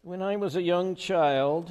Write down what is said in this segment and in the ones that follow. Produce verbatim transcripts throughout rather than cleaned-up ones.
When I was a young child,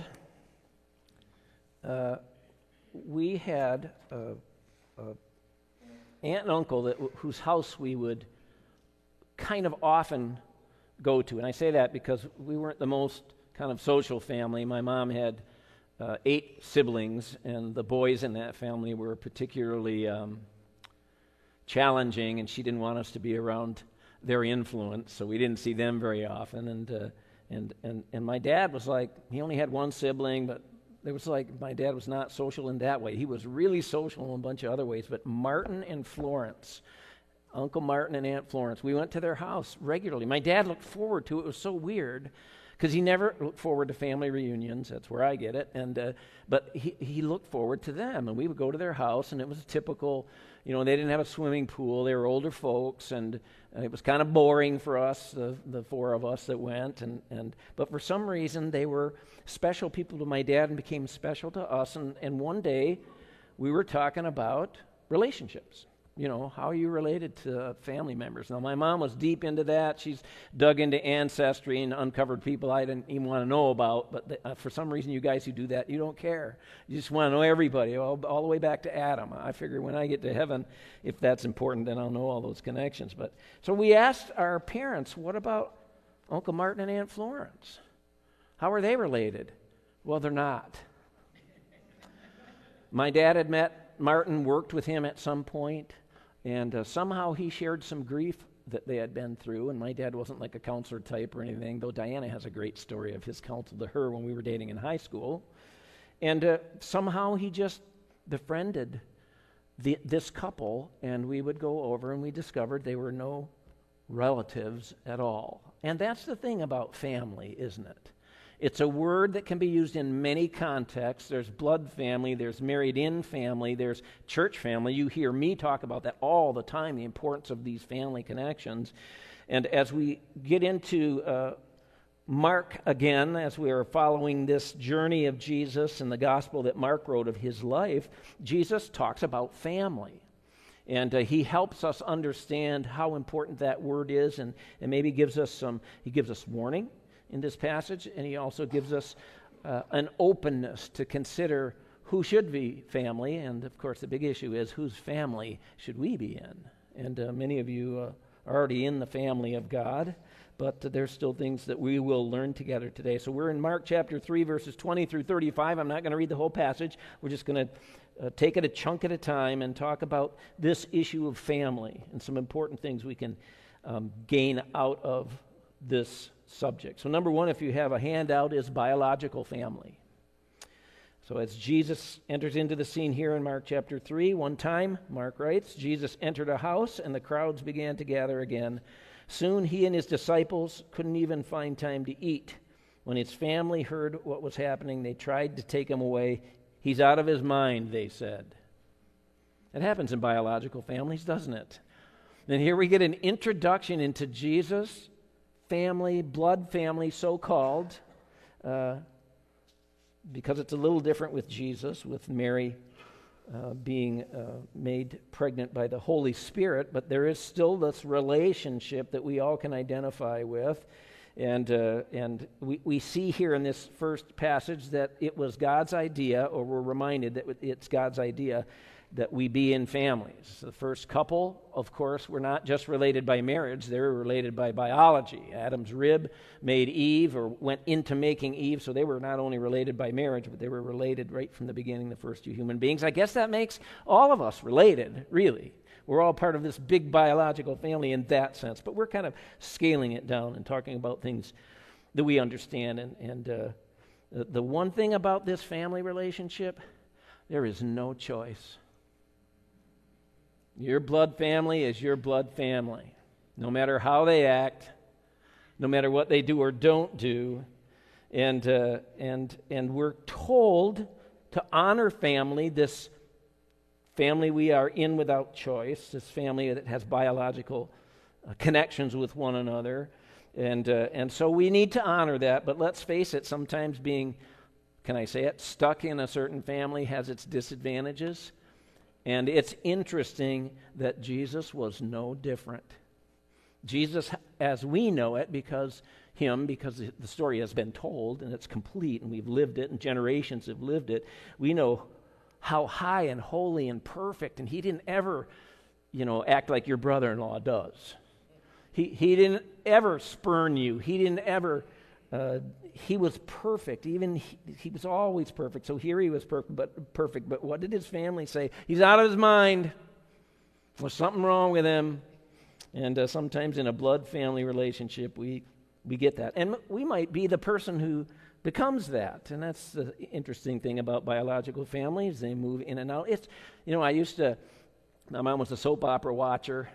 uh, we had a, a aunt and uncle that, whose house we would kind of often go to. And I say that because we weren't the most kind of social family. My mom had uh, eight siblings, and the boys in that family were particularly um, challenging, and she didn't want us to be around their influence, so we didn't see them very often. And uh, and and and my dad was like, he only had one sibling, but there was like, my dad was not social in that way. He was really social in a bunch of other ways. But Martin and Florence, Uncle Martin and Aunt Florence, we went to their house regularly. My dad looked forward to it. It was so weird, because he never looked forward to family reunions. That's where I get it. And uh, but he, he looked forward to them, and we would go to their house, and it was a typical, you know, they didn't have a swimming pool. They were older folks, and uh, it was kind of boring for us, the, the four of us that went. And, and but for some reason, they were special people to my dad and became special to us. And, and one day, we were talking about relationships. You know, how are you related to family members? Now, my mom was deep into that. She's dug into ancestry and uncovered people I didn't even want to know about. But the, uh, for some reason, you guys who do that, you don't care. You just want to know everybody, all, all the way back to Adam. I figure when I get to heaven, if that's important, then I'll know all those connections. But so we asked our parents, what about Uncle Martin and Aunt Florence? How are they related? Well, they're not. My dad had met Martin, worked with him at some point. And uh, somehow he shared some grief that they had been through, and my dad wasn't like a counselor type or anything, though Diana has a great story of his counsel to her when we were dating in high school. And uh, somehow he just befriended the, this couple, and we would go over, and we discovered they were no relatives at all. And that's the thing about family, isn't it? It's a word that can be used in many contexts. There's blood family, there's married-in family, there's church family. You hear me talk about that all the time, the importance of these family connections. And as we get into uh, Mark again, as we are following this journey of Jesus and the gospel that Mark wrote of his life, Jesus talks about family. And uh, he helps us understand how important that word is, and, and maybe gives us some, he gives us warning in this passage, and he also gives us uh, an openness to consider who should be family, and of course the big issue is whose family should we be in. And uh, many of you uh, are already in the family of God, but uh, there's still things that we will learn together today. So we're in Mark chapter three, verses twenty through thirty-five. I'm not going to read the whole passage. We're just going to uh, take it a chunk at a time and talk about this issue of family and some important things we can um, gain out of this subject. So number one, if you have a handout, is biological family. So as Jesus enters into the scene here in Mark chapter three, one time, Mark writes, Jesus entered a house and the crowds began to gather again. Soon he and his disciples couldn't even find time to eat. When his family heard what was happening, they tried to take him away. He's out of his mind, they said. It happens in biological families, doesn't it? And here we get an introduction into Jesus' family, blood family, so-called, uh, because it's a little different with Jesus, with Mary uh, being uh, made pregnant by the Holy Spirit, but there is still this relationship that we all can identify with. And uh, and we, we see here in this first passage that it was God's idea, or we're reminded that it's God's idea, that we be in families. The first couple, of course, were not just related by marriage, they were related by biology. Adam's rib made Eve, or went into making Eve, so they were not only related by marriage, but they were related right from the beginning, the first two human beings. I guess that makes all of us related, really. We're all part of this big biological family in that sense, but we're kind of scaling it down and talking about things that we understand. And, and uh, the, the one thing about this family relationship, there is no choice. Your blood family is your blood family, no matter how they act, no matter what they do or don't do. And uh, and and we're told to honor family, this family we are in without choice, this family that has biological uh, connections with one another. And uh, and so we need to honor that, but let's face it, sometimes being, can I say it, stuck in a certain family has its disadvantages. And it's interesting that Jesus was no different. Jesus, as we know it, because him because the story has been told and it's complete and we've lived it and generations have lived it. We know how high and holy and perfect, and he didn't ever, you know, act like your brother-in-law does. He he didn't ever spurn you. He didn't ever, uh, he was perfect. Even he, he was always perfect. So here he was perfect, but perfect. But what did his family say? He's out of his mind. There's something wrong with him. And uh, sometimes in a blood family relationship, we we get that. And we might be the person who becomes that. And that's the interesting thing about biological families. They move in and out. It's, you know, I used to, my mom was a soap opera watcher.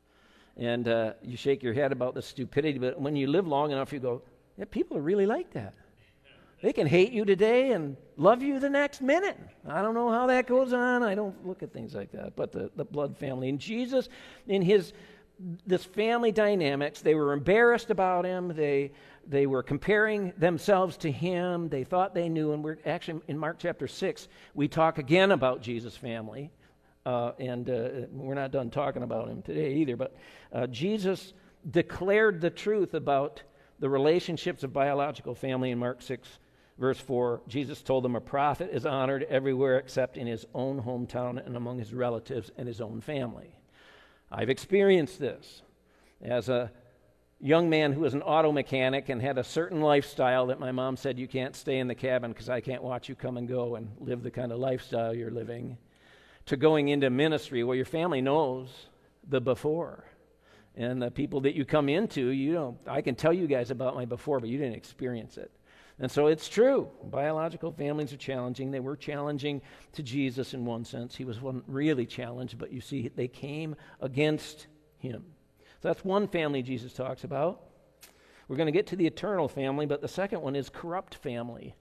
And uh, you shake your head about the stupidity, but when you live long enough, you go, yeah, people are really like that. They can hate you today and love you the next minute. I don't know how that goes on. I don't look at things like that. But the, the blood family. And Jesus, in his this family dynamics, they were embarrassed about him. They they were comparing themselves to him. They thought they knew. And we're actually, in Mark chapter six, we talk again about Jesus' family. Uh, and uh, we're not done talking about him today either, but uh, Jesus declared the truth about the relationships of biological family in Mark six, verse four. Jesus told them a prophet is honored everywhere except in his own hometown and among his relatives and his own family. I've experienced this as a young man who was an auto mechanic and had a certain lifestyle that my mom said, you can't stay in the cabin because I can't watch you come and go and live the kind of lifestyle you're living, to going into ministry where your family knows the before. And the people that you come into, you know, I can tell you guys about my before, but you didn't experience it. And so it's true. Biological families are challenging. They were challenging to Jesus in one sense. He was one really challenged, but you see, they came against him. So that's one family Jesus talks about. We're going to get to the eternal family, but the second one is corrupt family.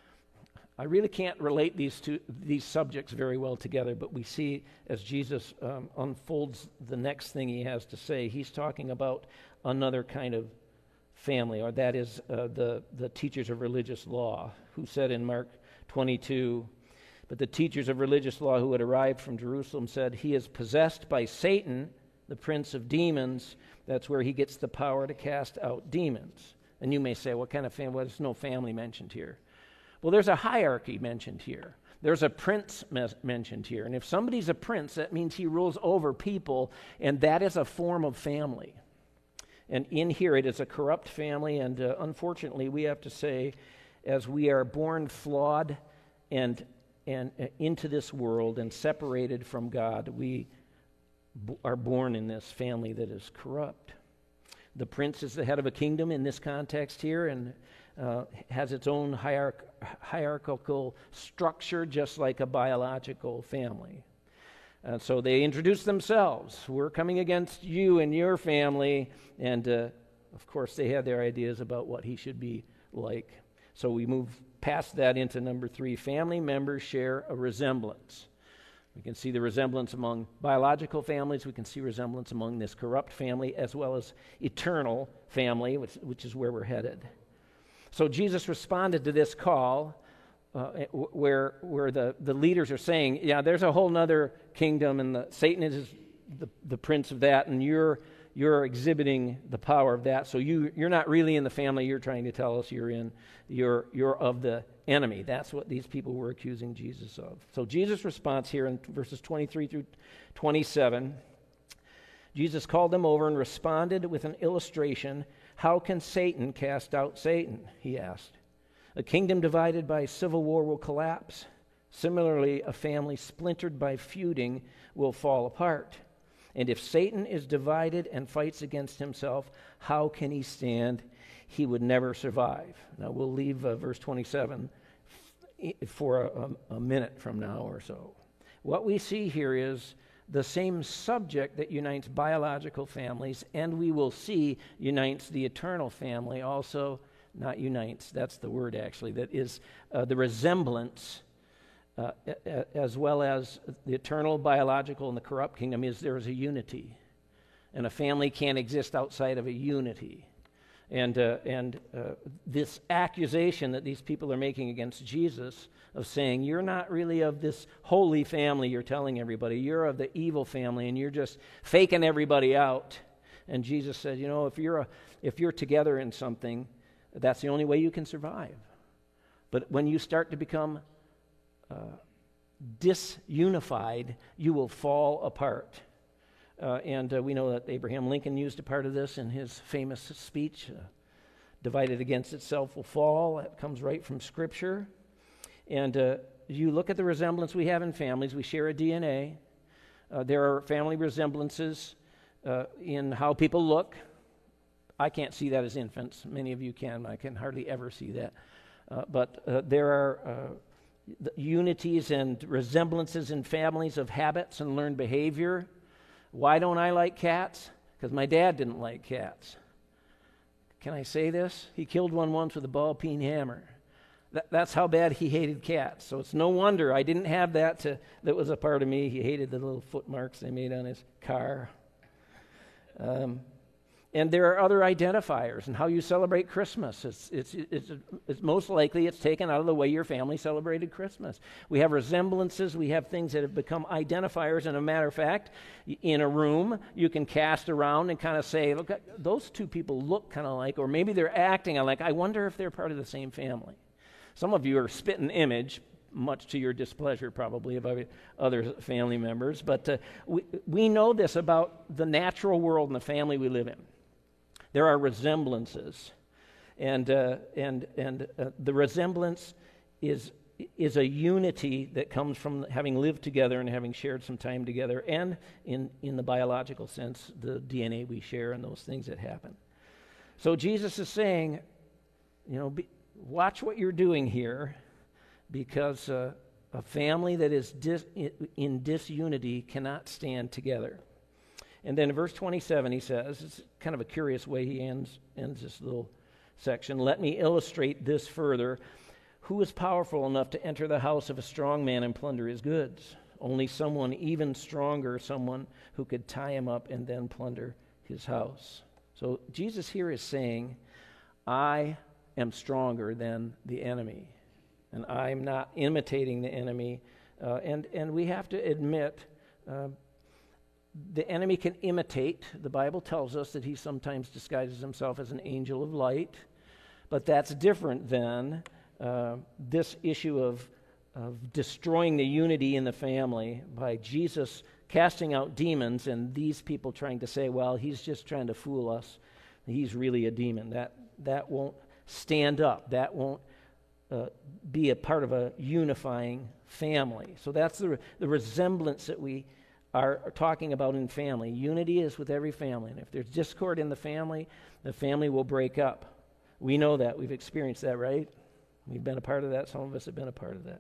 I really can't relate these two these subjects very well together, but we see as Jesus um, unfolds the next thing he has to say, he's talking about another kind of family, or that is uh, the, the teachers of religious law, who said in Mark twenty-two, but the teachers of religious law who had arrived from Jerusalem said, he is possessed by Satan, the prince of demons. That's where he gets the power to cast out demons. And you may say, what kind of family? Well, there's no family mentioned here. Well, there's a hierarchy mentioned here. There's a prince mes- mentioned here. And if somebody's a prince, that means he rules over people, and that is a form of family. And in here, it is a corrupt family, and uh, unfortunately, we have to say, as we are born flawed and, and uh, into this world and separated from God, we b- are born in this family that is corrupt. The prince is the head of a kingdom in this context here, and Uh, has its own hierarch- hierarchical structure, just like a biological family. Uh, so they introduce themselves. We're coming against you and your family. And, uh, of course, they had their ideas about what he should be like. So we move past that into number three. Family members share a resemblance. We can see the resemblance among biological families. We can see resemblance among this corrupt family, as well as eternal family, which, which is where we're headed. So Jesus responded to this call uh, where where the, the leaders are saying, yeah, there's a whole other kingdom, and the, Satan is the, the prince of that, and you're you're exhibiting the power of that. So you, you're not really in the family you're trying to tell us you're in. You're, you're of the enemy. That's what these people were accusing Jesus of. So Jesus' response here in verses twenty-three through twenty-seven, Jesus called them over and responded with an illustration. How can Satan cast out Satan? He asked. A kingdom divided by civil war will collapse. Similarly, a family splintered by feuding will fall apart. And if Satan is divided and fights against himself, how can he stand? He would never survive. Now, we'll leave uh, verse twenty-seven f- for a, a, a minute from now or so. What we see here is the same subject that unites biological families, and we will see unites the eternal family also, not unites, that's the word actually, that is uh, the resemblance uh, a, as well as the eternal, biological, and the corrupt kingdom is there is a unity. And a family can't exist outside of a unity. And, uh, and uh, this accusation that these people are making against Jesus of saying, you're not really of this holy family you're telling everybody. You're of the evil family, and you're just faking everybody out. And Jesus said, you know, if you're a, if you're together in something, That's the only way you can survive. But when you start to become uh, disunified, you will fall apart. Uh, and uh, we know that Abraham Lincoln used a part of this in his famous speech, uh, divided against itself will fall. That comes right from Scripture. And uh, you look at the resemblance we have in families. We share a D N A. Uh, there are family resemblances uh, in how people look. I can't see that as infants. Many of you can. I can hardly ever see that. Uh, but uh, there are uh, unities and resemblances in families of habits and learned behavior. Why don't I like cats? Because my dad didn't like cats. Can I say this? He killed one once with a ball-peen hammer. That, that's how bad he hated cats. So it's no wonder I didn't have that to, that was a part of me. He hated the little foot marks they made on his car. Um, and there are other identifiers and how you celebrate Christmas. It's, it's, it's, it's most likely it's taken out of the way your family celebrated Christmas. We have resemblances. We have things that have become identifiers. And a matter of fact, in a room, you can cast around and kind of say, look, those two people look kind of like, or maybe they're acting like, I wonder if they're part of the same family. Some of you are spitting image, much to your displeasure probably of other family members. But uh, we, we know this about the natural world and the family we live in. There are resemblances, and uh, and and uh, the resemblance is is a unity that comes from having lived together and having shared some time together, and in in the biological sense, the D N A we share and those things that happen. So Jesus is saying, you know, be, watch what you're doing here, because uh, a family that is dis, in disunity cannot stand together. And then in verse twenty-seven, he says, it's kind of a curious way he ends, ends this little section. Let me illustrate this further. Who is powerful enough to enter the house of a strong man and plunder his goods? Only someone even stronger, someone who could tie him up and then plunder his house. So Jesus here is saying, I am stronger than the enemy, and I'm not imitating the enemy. Uh, and, and we have to admit, uh, the enemy can imitate. The Bible tells us that he sometimes disguises himself as an angel of light, but that's different than uh, this issue of, of destroying the unity in the family by Jesus casting out demons and these people trying to say, well, he's just trying to fool us. He's really a demon. That, that won't stand up. That won't uh, be a part of a unifying family. So that's the, the resemblance that we are talking about in family. Unity is with every family. And if there's discord in the family, the family will break up. We know that. We've experienced that, right? We've been a part of that. Some of us have been a part of that.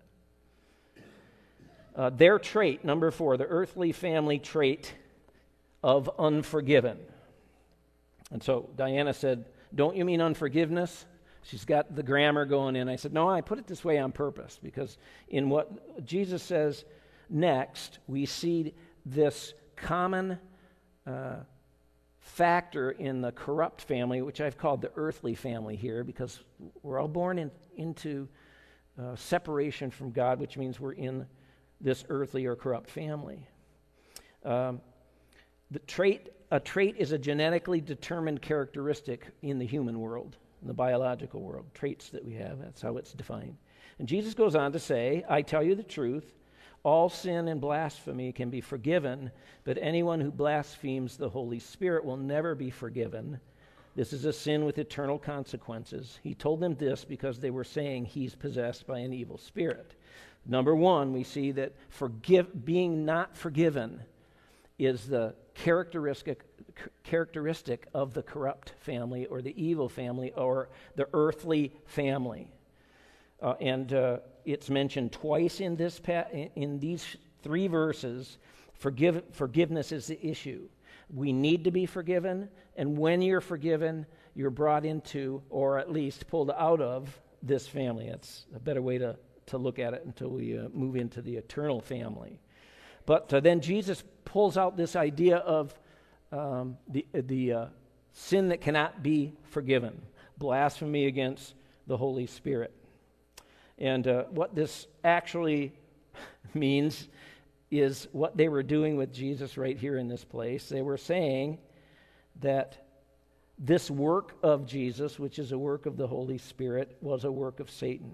Uh, their trait, number four, the earthly family trait of unforgiven. And so Diana said, don't you mean unforgiveness? She's got the grammar going in. I said, no, I put it this way on purpose, because in what Jesus says next, we see this common uh, factor in the corrupt family, which I've called the earthly family here, because we're all born in, into uh, separation from God, which means we're in this earthly or corrupt family. Um, the trait, a trait is a genetically determined characteristic in the human world, in the biological world, traits that we have. That's how it's defined. And Jesus goes on to say, I tell you the truth, all sin and blasphemy can be forgiven, but anyone who blasphemes the Holy Spirit will never be forgiven. This is a sin with eternal consequences. He told them this because they were saying he's possessed by an evil spirit. Number one, we see that forgive, being not forgiven is the characteristic characteristic of the corrupt family or the evil family or the earthly family. Uh, and uh, it's mentioned twice in this pa- in these three verses. Forgive, forgiveness is the issue. We need to be forgiven, and when you're forgiven, you're brought into, or at least pulled out of, this family. That's a better way to, to look at it until we uh, move into the eternal family. But uh, then Jesus pulls out this idea of um, the, the uh, sin that cannot be forgiven, blasphemy against the Holy Spirit. And uh, what this actually means is what they were doing with Jesus right here in this place. They were saying that this work of Jesus, which is a work of the Holy Spirit, was a work of Satan.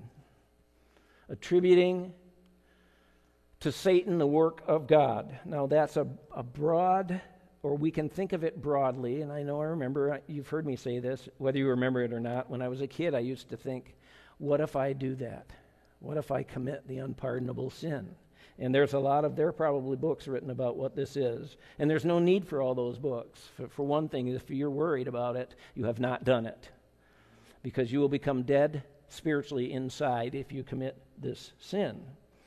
Attributing to Satan the work of God. Now that's a, a broad, or we can think of it broadly, and I know I remember, you've heard me say this, whether you remember it or not. When I was a kid, I used to think, what if I do that? What if I commit the unpardonable sin? And there's a lot of, there are probably books written about what this is. And there's no need for all those books. For, for one thing, if you're worried about it, you have not done it. Because you will become dead spiritually inside if you commit this sin.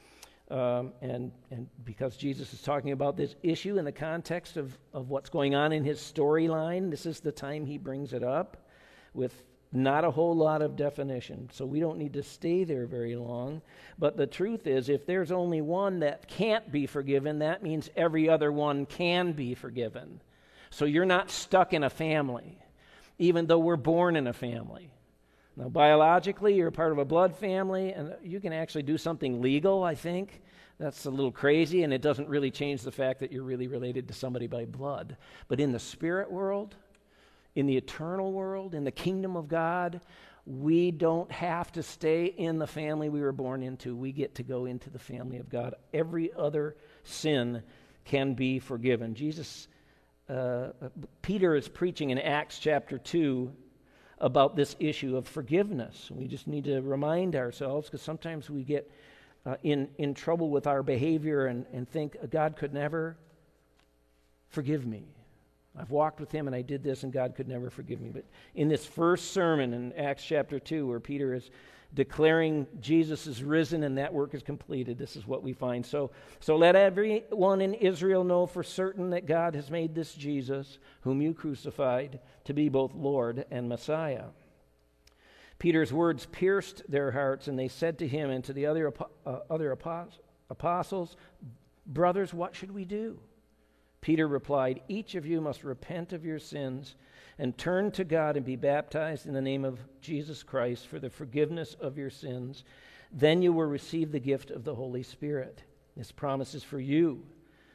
Um, and, and because Jesus is talking about this issue in the context of, of what's going on in his storyline, this is the time he brings it up with not a whole lot of definition. So we don't need to stay there very long. But the truth is, if there's only one that can't be forgiven, that means every other one can be forgiven. So you're not stuck in a family, even though we're born in a family. Now, biologically, you're part of a blood family, and you can actually do something legal, I think. That's a little crazy, and it doesn't really change the fact that you're really related to somebody by blood. But in the spirit world, in the eternal world, in the kingdom of God, we don't have to stay in the family we were born into. We get to go into the family of God. Every other sin can be forgiven. Jesus, uh, Peter is preaching in Acts chapter two about this issue of forgiveness. We just need to remind ourselves, because sometimes we get uh, in, in trouble with our behavior and, and think, God could never forgive me. I've walked with him and I did this and God could never forgive me. But in this first sermon in Acts chapter two, where Peter is declaring Jesus is risen and that work is completed, this is what we find. So, so let everyone in Israel know for certain that God has made this Jesus, whom you crucified, to be both Lord and Messiah. Peter's words pierced their hearts, and they said to him and to the other, uh, other apostles, brothers, what should we do? Peter replied, each of you must repent of your sins and turn to God and be baptized in the name of Jesus Christ for the forgiveness of your sins. Then you will receive the gift of the Holy Spirit. This promise is for you,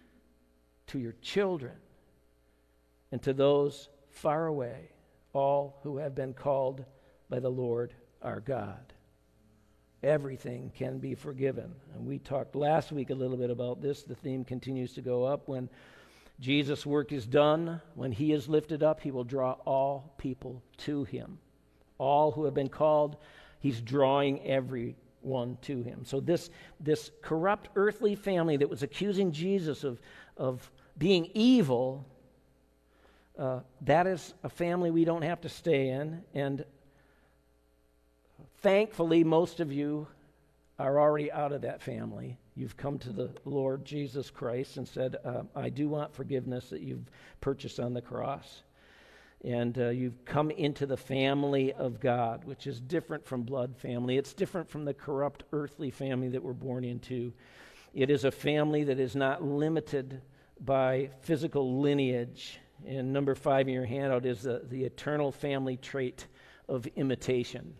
to your children, and to those far away, all who have been called by the Lord our God. Everything can be forgiven. And we talked last week a little bit about this. The theme continues to go up. When Jesus' work is done, when he is lifted up, he will draw all people to him. All who have been called, he's drawing everyone to him. So this, this corrupt earthly family that was accusing Jesus of, of being evil, uh, that is a family we don't have to stay in. And thankfully, most of you are already out of that family. You've come to the Lord Jesus Christ and said, uh, I do want forgiveness that you've purchased on the cross. And uh, you've come into the family of God, which is different from blood family. It's different from the corrupt earthly family that we're born into. It is a family that is not limited by physical lineage. And number five in your handout is the, the eternal family trait of imitation.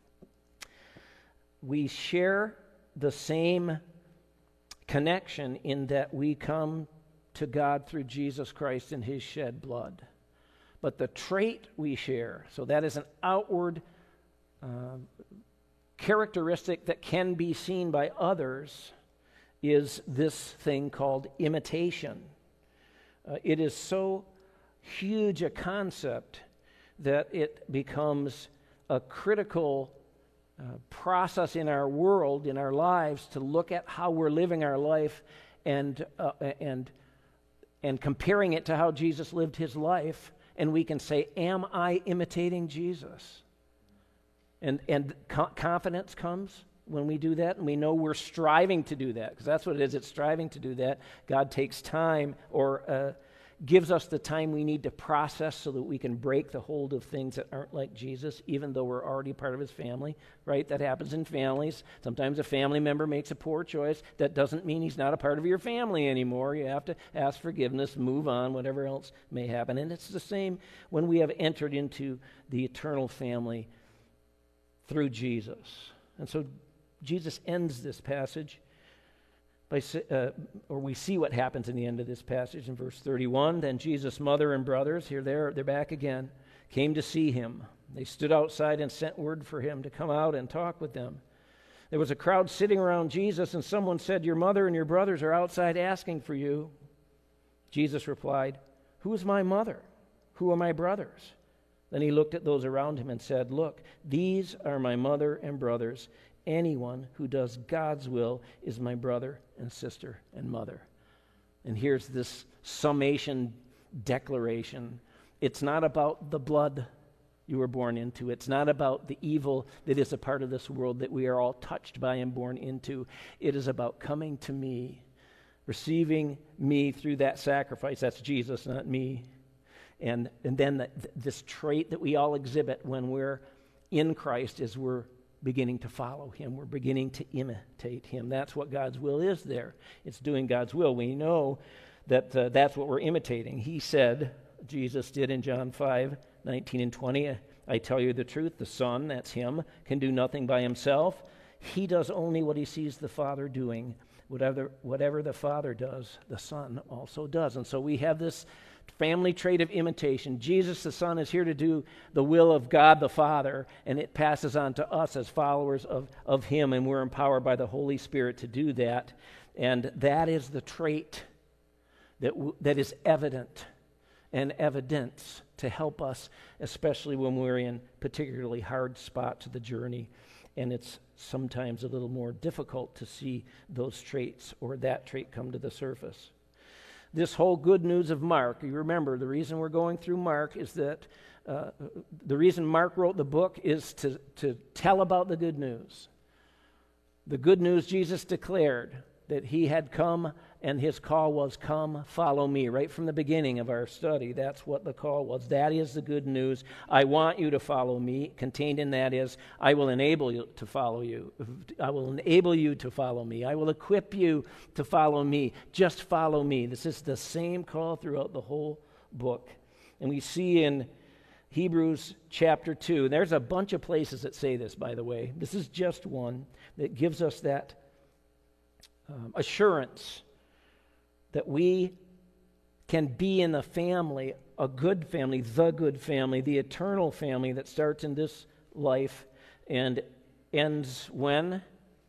We share the same connection in that we come to God through Jesus Christ and his shed blood. But the trait we share, so that is an outward uh, characteristic that can be seen by others, is this thing called imitation. Uh, it is so huge a concept that it becomes a critical Uh, process in our world, in our lives, to look at how we're living our life and uh, and and comparing it to how Jesus lived his life, and we can say, am I imitating Jesus? And and co- confidence comes when we do that, and we know we're striving to do that, because that's what it is, it's striving to do that. God takes time, or uh, gives us the time we need to process so that we can break the hold of things that aren't like Jesus, even though we're already part of his family, right? That happens in families. Sometimes a family member makes a poor choice. That doesn't mean he's not a part of your family anymore. You have to ask forgiveness, move on, whatever else may happen. And it's the same when we have entered into the eternal family through Jesus. And so Jesus ends this passage By, uh, or we see what happens in the end of this passage in verse thirty-one. Then Jesus' mother and brothers, here they're, they're back again, came to see him. They stood outside and sent word for him to come out and talk with them. There was a crowd sitting around Jesus, and someone said, "Your mother and your brothers are outside asking for you." Jesus replied, "Who is my mother? Who are my brothers?" Then he looked at those around him and said, "Look, these are my mother and brothers. Anyone who does God's will is my brother and sister and mother." And here's this summation declaration. It's not about the blood you were born into. It's not about the evil that is a part of this world that we are all touched by and born into. It is about coming to me, receiving me through that sacrifice. That's Jesus, not me. And, and then the, this trait that we all exhibit when we're in Christ is we're beginning to follow him. We're beginning to imitate him. That's what God's will is there. It's doing God's will. We know that uh, that's what we're imitating. He said, Jesus did in John five, nineteen and twenty, "I tell you the truth, the Son," that's him, "can do nothing by himself. He does only what he sees the Father doing. Whatever, whatever the Father does, the Son also does." And so we have this family trait of imitation. Jesus, the Son, is here to do the will of God the Father, and it passes on to us as followers of, of him, and we're empowered by the Holy Spirit to do that. And that is the trait that w- that is evident and evidence to help us, especially when we're in particularly hard spots of the journey, and it's sometimes a little more difficult to see those traits or that trait come to the surface. This whole good news of Mark, you remember, the reason we're going through Mark is that uh, the reason Mark wrote the book is to, to tell about the good news. The good news Jesus declared, that he had come, and his call was, "Come, follow me." Right from the beginning of our study, that's what the call was. That is the good news. I want you to follow me. Contained in that is, I will enable you to follow you. I will enable you to follow me. I will equip you to follow me. Just follow me. This is the same call throughout the whole book. And we see in Hebrews chapter two, there's a bunch of places that say this, by the way. This is just one that gives us that Um, assurance that we can be in a family, a good family, the good family, the eternal family that starts in this life and ends when?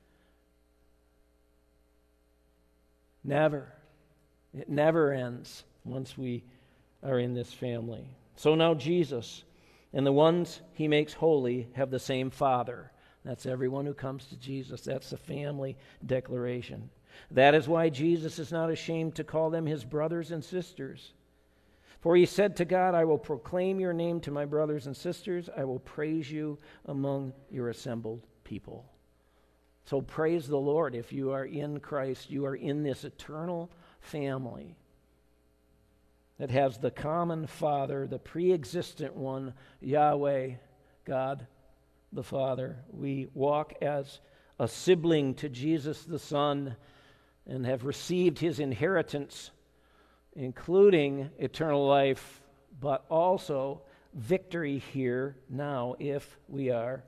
Never. It never ends once we are in this family. So now Jesus and the ones he makes holy have the same Father. That's everyone who comes to Jesus. That's the family declaration. That is why Jesus is not ashamed to call them his brothers and sisters. For he said to God, "I will proclaim your name to my brothers and sisters. I will praise you among your assembled people." So praise the Lord. If you are in Christ, you are in this eternal family that has the common Father, the pre-existent one, Yahweh, God the Father. We walk as a sibling to Jesus the Son and have received his inheritance, including eternal life, but also victory here now if we are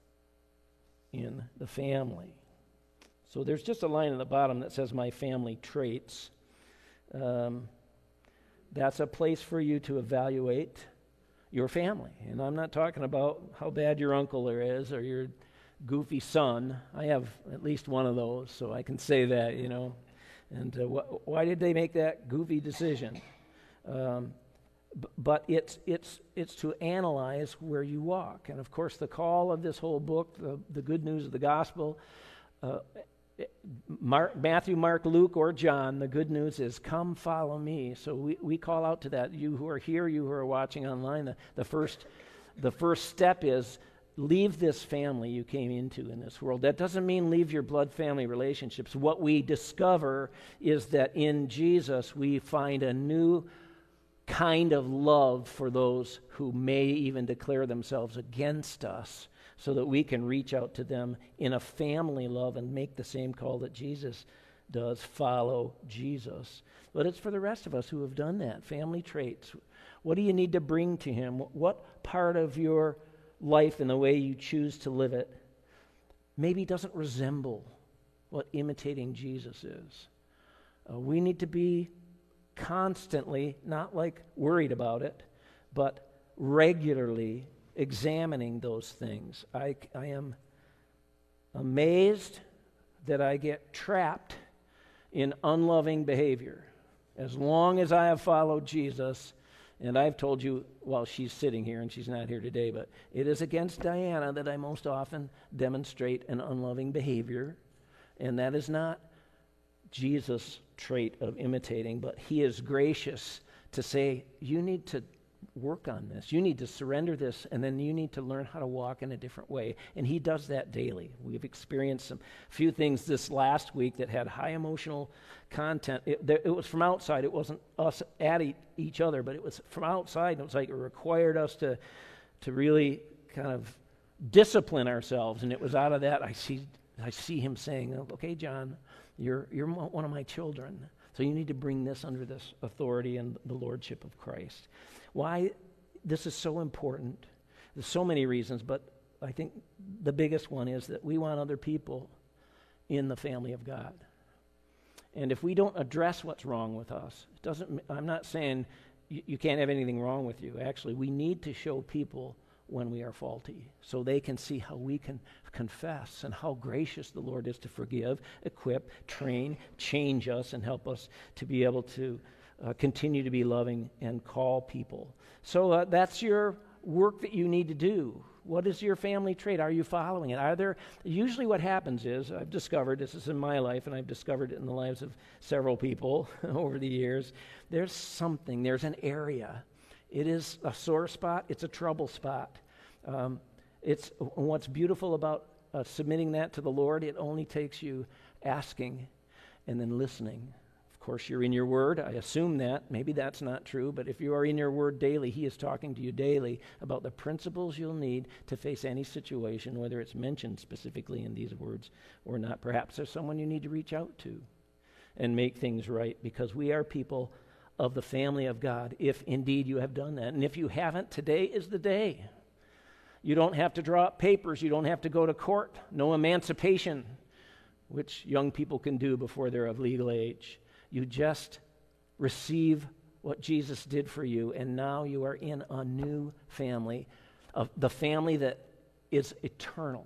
in the family. So there's just a line at the bottom that says, "My family traits." Um, that's a place for you to evaluate your family. And I'm not talking about how bad your uncle there is or your goofy son. I have at least one of those, so I can say that, you know. And uh, wh- why did they make that goofy decision? Um, b- but it's it's it's to analyze where you walk. And of course, the call of this whole book, the, the good news of the gospel, uh, Mark, Matthew, Mark, Luke, or John, the good news is, "Come, follow me." So we, we call out to that. You who are here, you who are watching online, the, the first the first step is leave this family you came into in this world. That doesn't mean leave your blood family relationships. What we discover is that in Jesus we find a new kind of love for those who may even declare themselves against us, so that we can reach out to them in a family love and make the same call that Jesus does, follow Jesus. But it's for the rest of us who have done that. Family traits. What do you need to bring to him? What part of your life and the way you choose to live it maybe doesn't resemble what imitating Jesus is? Uh, we need to be constantly, not like worried about it, but regularly examining those things. I, I am amazed that I get trapped in unloving behavior. As long as I have followed Jesus, and I've told you, well, she's sitting here and she's not here today, but it is against Diana that I most often demonstrate an unloving behavior, and that is not Jesus' trait of imitating, but he is gracious to say, you need to work on this. You need to surrender this, and then you need to learn how to walk in a different way. And he does that daily. We've experienced some few things this last week that had high emotional content. It, there, it was from outside. It wasn't us at e- each other, but it was from outside. And it was like it required us to, to really kind of discipline ourselves. And it was out of that I see I see him saying, okay, John, you're you're one of my children. So you need to bring this under this authority and the lordship of Christ. Why this is so important, there's so many reasons, but I think the biggest one is that we want other people in the family of God. And if we don't address what's wrong with us, it doesn't. I'm not saying you, you can't have anything wrong with you. Actually, we need to show people when we are faulty so they can see how we can confess and how gracious the Lord is to forgive, equip, train, change us, and help us to be able to uh, continue to be loving and call people. So uh, that's your work that you need to do. What is your family trait? Are you following it? Are there, usually what happens is, I've discovered, this is in my life, and I've discovered it in the lives of several people over the years, there's something, there's an area. It is a sore spot. It's a trouble spot. Um, it's what's beautiful about uh, submitting that to the Lord. It only takes you asking and then listening. Of course, you're in your Word. I assume that. Maybe that's not true. But if you are in your Word daily, He is talking to you daily about the principles you'll need to face any situation, whether it's mentioned specifically in these words or not. Perhaps there's someone you need to reach out to and make things right, because we are people of the family of God, if indeed you have done that. And if you haven't, today is the day. You don't have to draw up papers. You don't have to go to court. No emancipation, which young people can do before they're of legal age. You just receive what Jesus did for you, and now you are in a new family, of the family that is eternal.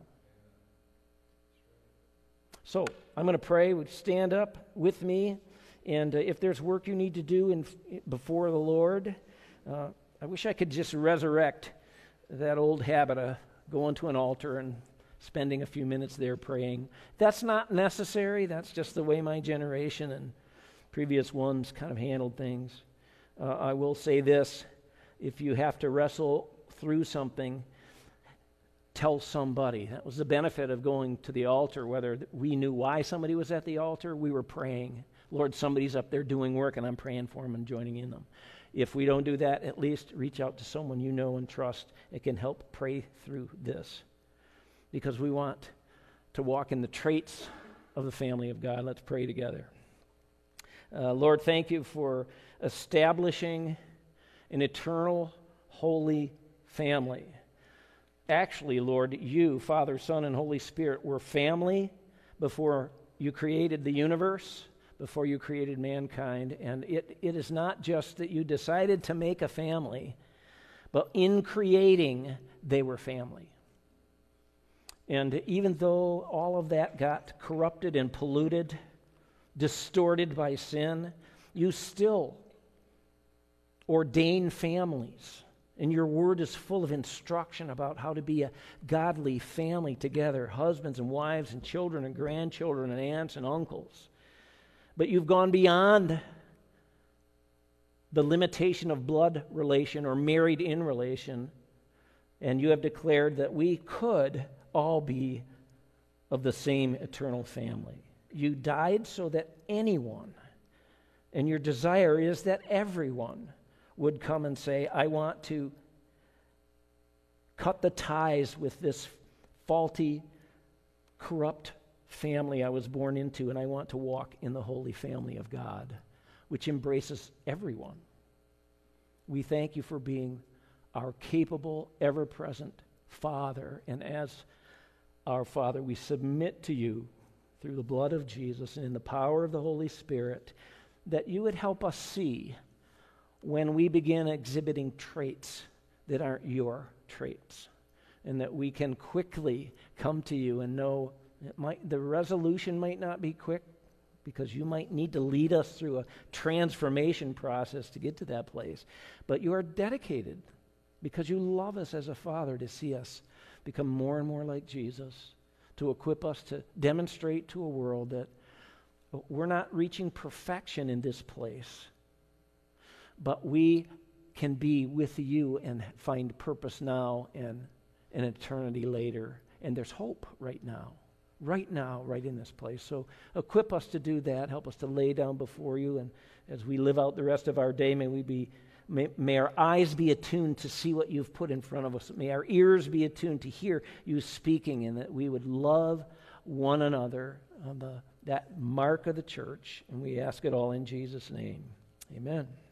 So I'm going to pray. Would you stand up with me? And uh, if there's work you need to do in, before the Lord, uh, I wish I could just resurrect that old habit of going to an altar and spending a few minutes there praying. That's not necessary. That's just the way my generation and previous ones kind of handled things. Uh, I will say this. If you have to wrestle through something, tell somebody. That was the benefit of going to the altar, whether we knew why somebody was at the altar, we were praying. Lord, somebody's up there doing work, and I'm praying for them and joining in them. If we don't do that, at least reach out to someone you know and trust. It can help pray through this, because we want to walk in the traits of the family of God. Let's pray together. Uh, Lord, thank you for establishing an eternal, holy family. Actually, Lord, you, Father, Son, and Holy Spirit, were family before you created the universe, before you created mankind. And it, it is not just that you decided to make a family, but in creating, they were family. And even though all of that got corrupted and polluted, distorted by sin, you still ordain families. And your word is full of instruction about how to be a godly family together, husbands and wives and children and grandchildren and aunts and uncles. But you've gone beyond the limitation of blood relation or married in relation, and you have declared that we could all be of the same eternal family. You died so that anyone, and your desire is that everyone would come and say, I want to cut the ties with this faulty, corrupt family I was born into, and I want to walk in the holy family of God, which embraces everyone. We thank you for being our capable, ever-present Father, and as our Father, we submit to you through the blood of Jesus and in the power of the Holy Spirit, that you would help us see when we begin exhibiting traits that aren't your traits, and that we can quickly come to you and know it might, the resolution might not be quick, because you might need to lead us through a transformation process to get to that place. But you are dedicated, because you love us as a Father, to see us become more and more like Jesus, to equip us to demonstrate to a world that we're not reaching perfection in this place, but we can be with you and find purpose now and an eternity later. And there's hope right now. Right now, right in this place. So equip us to do that. Help us to lay down before you. And as we live out the rest of our day, may we be, may, may our eyes be attuned to see what you've put in front of us. May our ears be attuned to hear you speaking, and that we would love one another, uh, the, that mark of the church. And we ask it all in Jesus' name. Amen.